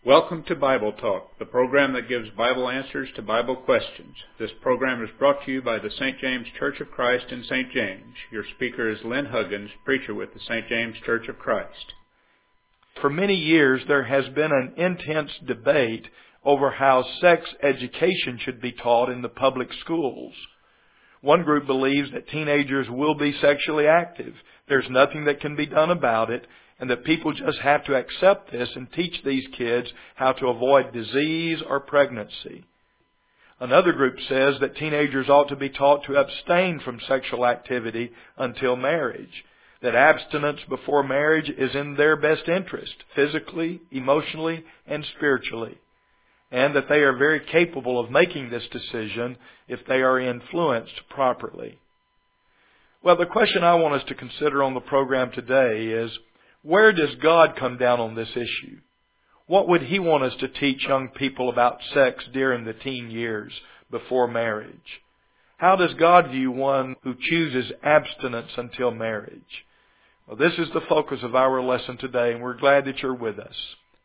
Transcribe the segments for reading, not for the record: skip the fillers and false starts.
Welcome to Bible Talk, the program that gives Bible answers to Bible questions. This program is brought to you by the St. James Church of Christ in St. James. Your speaker is Lynn Huggins, preacher with the St. James Church of Christ. For many years, there has been an intense debate over how sex education should be taught in the public schools. One group believes that teenagers will be sexually active. There's nothing that can be done about it, and that people just have to accept this and teach these kids how to avoid disease or pregnancy. Another group says that teenagers ought to be taught to abstain from sexual activity until marriage, that abstinence before marriage is in their best interest, physically, emotionally, and spiritually, and that they are very capable of making this decision if they are influenced properly. Well, the question I want us to consider on the program today is, where does God come down on this issue? What would He want us to teach young people about sex during the teen years before marriage? How does God view one who chooses abstinence until marriage? Well, this is the focus of our lesson today, and we're glad that you're with us.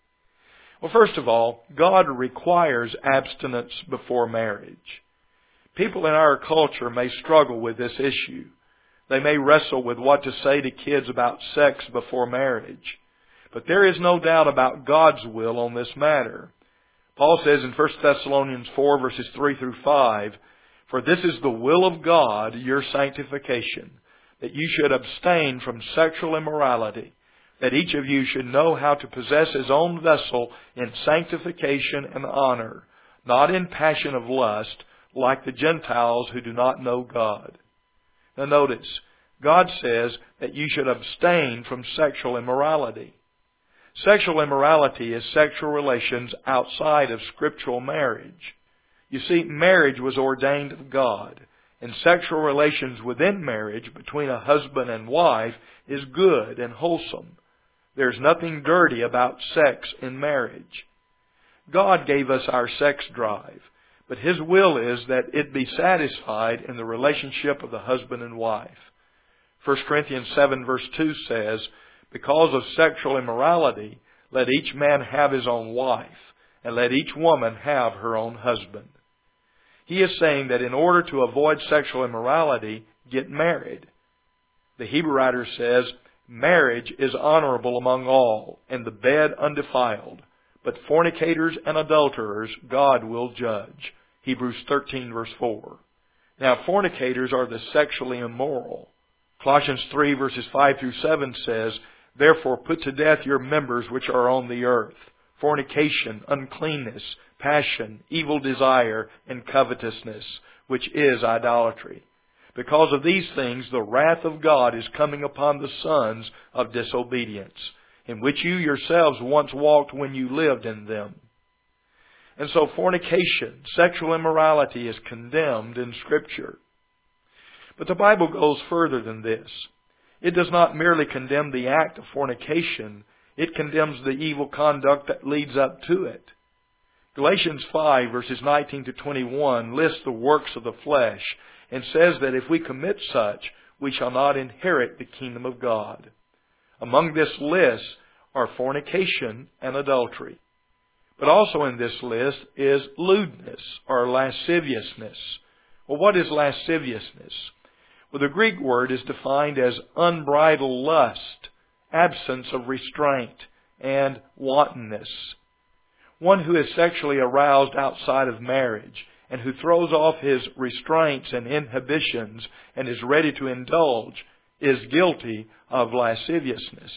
Well, first of all, God requires abstinence before marriage. People in our culture may struggle with this issue. They may wrestle with what to say to kids about sex before marriage. But there is no doubt about God's will on this matter. Paul says in 1 Thessalonians 4, verses 3 through 5, "For this is the will of God, your sanctification, that you should abstain from sexual immorality, that each of you should know how to possess his own vessel in sanctification and honor, not in passion of lust, like the Gentiles who do not know God." Now notice, God says that you should abstain from sexual immorality. Sexual immorality is sexual relations outside of scriptural marriage. You see, marriage was ordained of God, and sexual relations within marriage between a husband and wife is good and wholesome. There's nothing dirty about sex in marriage. God gave us our sex drive, but His will is that it be satisfied in the relationship of the husband and wife. 1 Corinthians 7 verse 2 says, "Because of sexual immorality, let each man have his own wife, and let each woman have her own husband." He is saying that in order to avoid sexual immorality, get married. The Hebrew writer says, "Marriage is honorable among all, and the bed undefiled. But fornicators and adulterers God will judge." Hebrews 13 verse 4. Now, fornicators are the sexually immoral. Colossians 3 verses 5 through 7 says, "Therefore put to death your members which are on the earth, fornication, uncleanness, passion, evil desire, and covetousness, which is idolatry. Because of these things the wrath of God is coming upon the sons of disobedience, in which you yourselves once walked when you lived in them." And so fornication, sexual immorality, is condemned in Scripture. But the Bible goes further than this. It does not merely condemn the act of fornication, it condemns the evil conduct that leads up to it. Galatians 5 verses 19 to 21 lists the works of the flesh and says that if we commit such, we shall not inherit the kingdom of God. Among this list are fornication and adultery. But also in this list is lewdness or lasciviousness. Well, what is lasciviousness? Well, the Greek word is defined as unbridled lust, absence of restraint, and wantonness. One who is sexually aroused outside of marriage and who throws off his restraints and inhibitions and is ready to indulge is guilty of lasciviousness.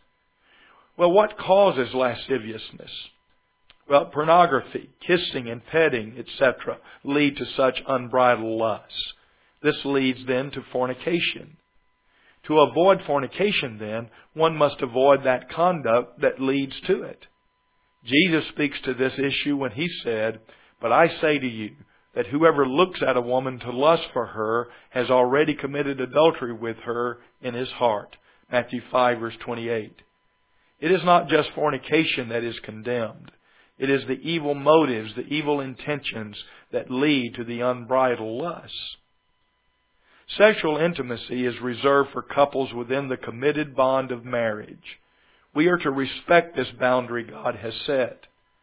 Well, what causes lasciviousness? Well, pornography, kissing and petting, etc. lead to such unbridled lust. This leads then to fornication. To avoid fornication then, one must avoid that conduct that leads to it. Jesus speaks to this issue when He said, "But I say to you, that whoever looks at a woman to lust for her has already committed adultery with her in his heart." Matthew 5 verse 28. It is not just fornication that is condemned. It is the evil motives, the evil intentions that lead to the unbridled lust. Sexual intimacy is reserved for couples within the committed bond of marriage. We are to respect this boundary God has set.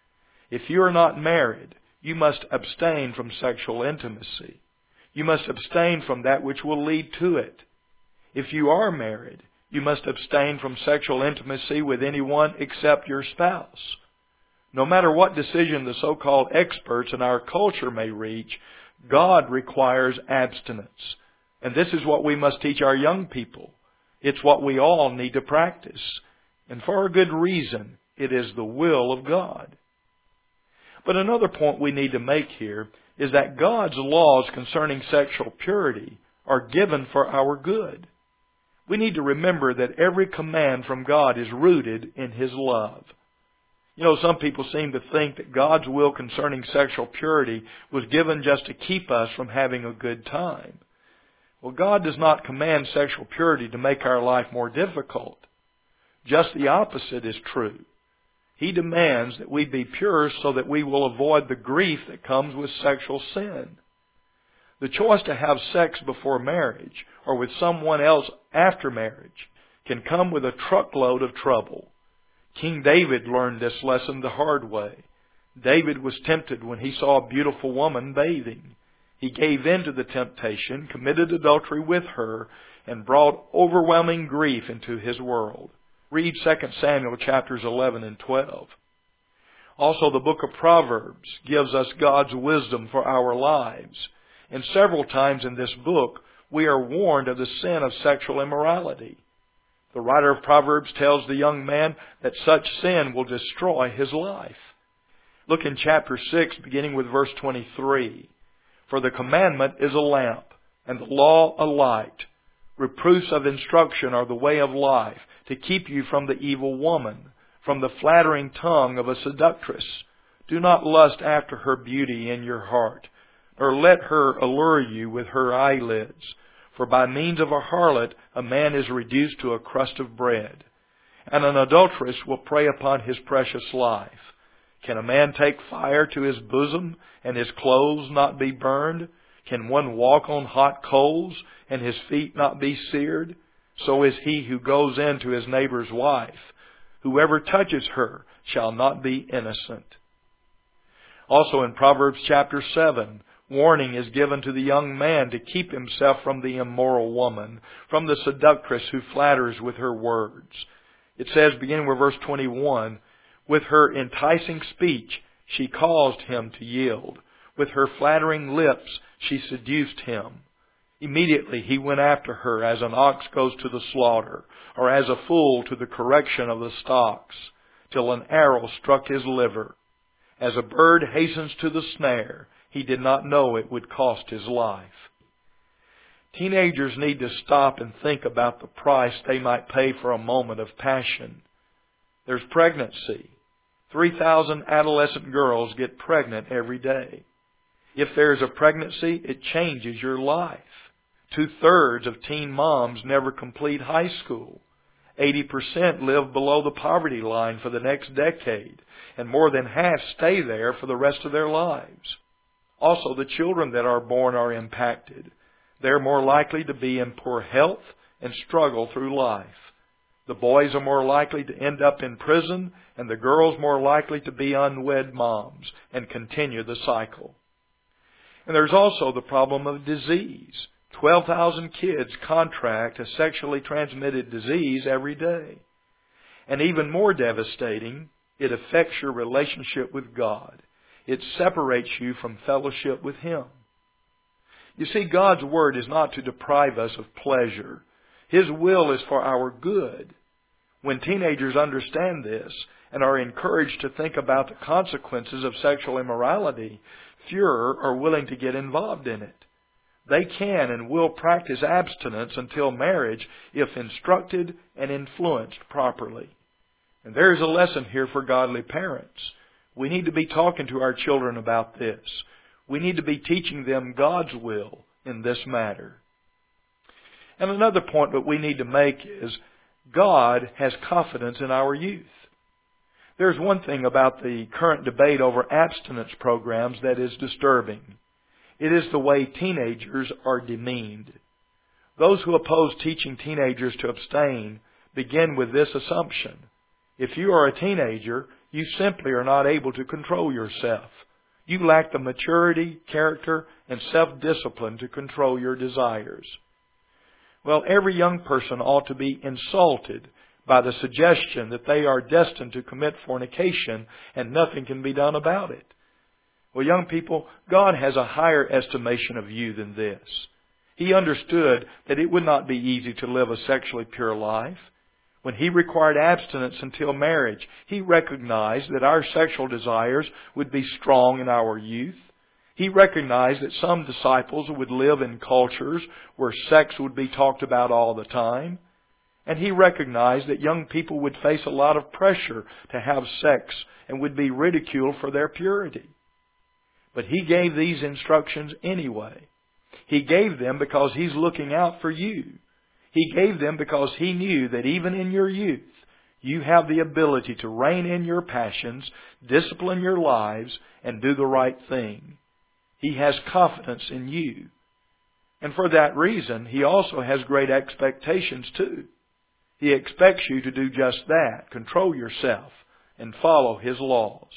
If you are not married, you must abstain from sexual intimacy. You must abstain from that which will lead to it. If you are married, you must abstain from sexual intimacy with anyone except your spouse. No matter what decision the so-called experts in our culture may reach, God requires abstinence. And this is what we must teach our young people. It's what we all need to practice. And for a good reason, it is the will of God. But another point we need to make here is that God's laws concerning sexual purity are given for our good. We need to remember that every command from God is rooted in His love. You know, some people seem to think that God's will concerning sexual purity was given just to keep us from having a good time. Well, God does not command sexual purity to make our life more difficult. Just the opposite is true. He demands that we be pure so that we will avoid the grief that comes with sexual sin. The choice to have sex before marriage or with someone else after marriage can come with a truckload of trouble. King David learned this lesson the hard way. David was tempted when he saw a beautiful woman bathing. He gave in to the temptation, committed adultery with her, and brought overwhelming grief into his world. Read 2 Samuel chapters 11 and 12. Also, the book of Proverbs gives us God's wisdom for our lives. And several times in this book, we are warned of the sin of sexual immorality. The writer of Proverbs tells the young man that such sin will destroy his life. Look in chapter 6, beginning with verse 23. For the commandment is a lamp, and the law a light. Reproofs of instruction are the way of life, to keep you from the evil woman, from the flattering tongue of a seductress. Do not lust after her beauty in your heart, nor let her allure you with her eyelids. For by means of a harlot a man is reduced to a crust of bread, and an adulteress will prey upon his precious life. Can a man take fire to his bosom, and his clothes not be burned? Can one walk on hot coals, and his feet not be seared? So is he who goes in to his neighbor's wife. Whoever touches her shall not be innocent. Also in Proverbs chapter 7, warning is given to the young man to keep himself from the immoral woman, from the seductress who flatters with her words. It says, beginning with verse 21, with her enticing speech she caused him to yield. With her flattering lips she seduced him. Immediately he went after her as an ox goes to the slaughter, or as a fool to the correction of the stocks, till an arrow struck his liver. As a bird hastens to the snare, he did not know it would cost his life. Teenagers need to stop and think about the price they might pay for a moment of passion. There's pregnancy. 3,000 adolescent girls get pregnant every day. If there's a pregnancy, it changes your life. 2/3 of teen moms never complete high school. 80% live below the poverty line for the next decade, and more than half stay there for the rest of their lives. Also, the children that are born are impacted. They're more likely to be in poor health and struggle through life. The boys are more likely to end up in prison, and the girls more likely to be unwed moms and continue the cycle. And there's also the problem of disease. 12,000 kids contract a sexually transmitted disease every day. And even more devastating, it affects your relationship with God. It separates you from fellowship with Him. You see, God's Word is not to deprive us of pleasure. His will is for our good. When teenagers understand this and are encouraged to think about the consequences of sexual immorality, fewer are willing to get involved in it. They can and will practice abstinence until marriage if instructed and influenced properly. And there's a lesson here for godly parents. We need to be talking to our children about this. We need to be teaching them God's will in this matter. And another point that we need to make is God has confidence in our youth. There's one thing about the current debate over abstinence programs that is disturbing. It is the way teenagers are demeaned. Those who oppose teaching teenagers to abstain begin with this assumption. If you are a teenager, You simply are not able to control yourself. You lack the maturity, character, and self-discipline to control your desires. Well, every young person ought to be insulted by the suggestion that they are destined to commit fornication and nothing can be done about it. Well, young people, God has a higher estimation of you than this. He understood that it would not be easy to live a sexually pure life. When He required abstinence until marriage, He recognized that our sexual desires would be strong in our youth. He recognized that some disciples would live in cultures where sex would be talked about all the time. And He recognized that young people would face a lot of pressure to have sex and would be ridiculed for their purity. But He gave these instructions anyway. He gave them because He's looking out for you. He gave them because He knew that even in your youth, you have the ability to rein in your passions, discipline your lives, and do the right thing. He has confidence in you. And for that reason, He also has great expectations too. He expects you to do just that, control yourself, and follow His laws.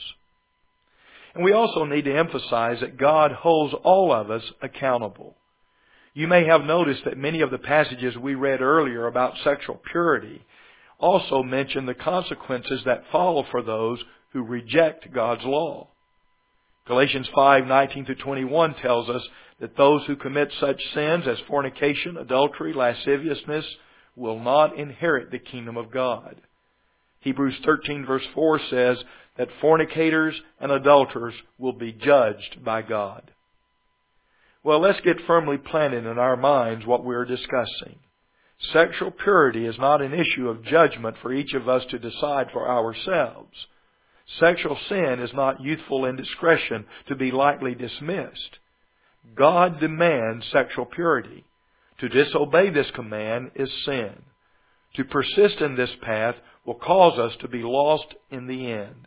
And we also need to emphasize that God holds all of us accountable. You may have noticed that many of the passages we read earlier about sexual purity also mention the consequences that follow for those who reject God's law. Galatians 5:19-21 tells us that those who commit such sins as fornication, adultery, lasciviousness will not inherit the kingdom of God. Hebrews 13 verse 4 says that fornicators and adulterers will be judged by God. Well, let's get firmly planted in our minds what we're discussing. Sexual purity is not an issue of judgment for each of us to decide for ourselves. Sexual sin is not youthful indiscretion to be lightly dismissed. God demands sexual purity. To disobey this command is sin. To persist in this path will cause us to be lost in the end.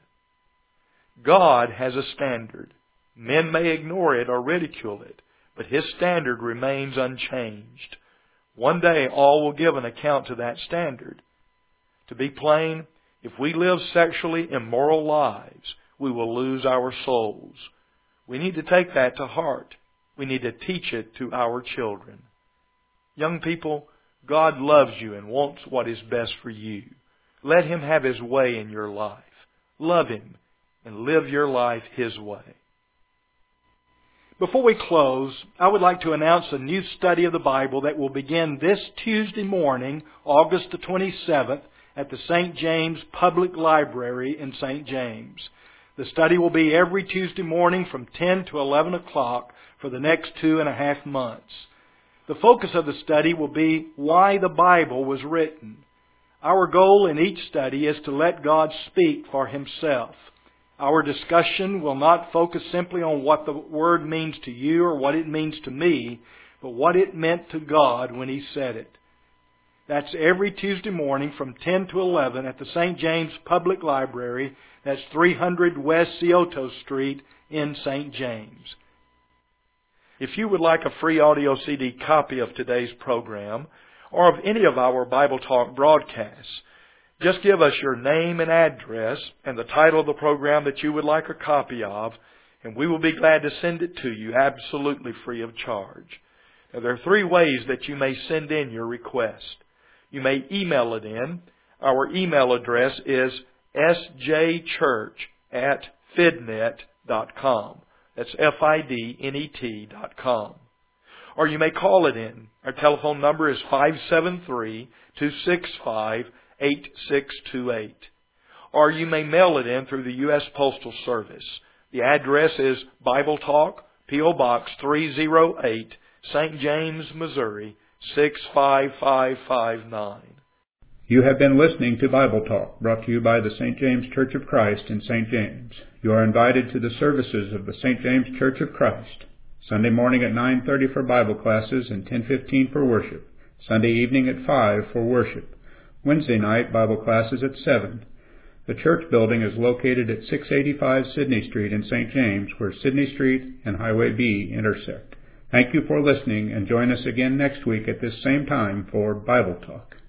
God has a standard. Men may ignore it or ridicule it, but His standard remains unchanged. One day all will give an account to that standard. To be plain, if we live sexually immoral lives, we will lose our souls. We need to take that to heart. We need to teach it to our children. Young people, God loves you and wants what is best for you. Let Him have His way in your life. Love Him and live your life His way. Before we close, I would like to announce a new study of the Bible that will begin this Tuesday morning, August the 27th, at the St. James Public Library in St. James. The study will be every Tuesday morning from 10 to 11 o'clock for the next 2.5 months. The focus of the study will be why the Bible was written. Our goal in each study is to let God speak for Himself. Our discussion will not focus simply on what the Word means to you or what it means to me, but what it meant to God when He said it. That's every Tuesday morning from 10 to 11 at the St. James Public Library. That's 300 West Scioto Street in St. James. If you would like a free audio CD copy of today's program or of any of our Bible Talk broadcasts, just give us your name and address and the title of the program that you would like a copy of, and we will be glad to send it to you absolutely free of charge. Now, there are 3 ways that you may send in your request. You may email it in. Our email address is sjchurch@fidnet.com. That's FIDNET.com. Or you may call it in. Our telephone number is 573-265-8628. Or you may mail it in through the U.S. Postal Service. The address is Bible Talk, P.O. Box 308, St. James, Missouri, 65559. You have been listening to Bible Talk, brought to you by the St. James Church of Christ in St. James. You are invited to the services of the St. James Church of Christ. Sunday morning at 9:30 for Bible classes and 10:15 for worship. Sunday evening at 5 for worship. Wednesday night Bible classes at 7. The church building is located at 685 Sidney Street in St. James, where Sidney Street and Highway B intersect. Thank you for listening, and join us again next week at this same time for Bible Talk.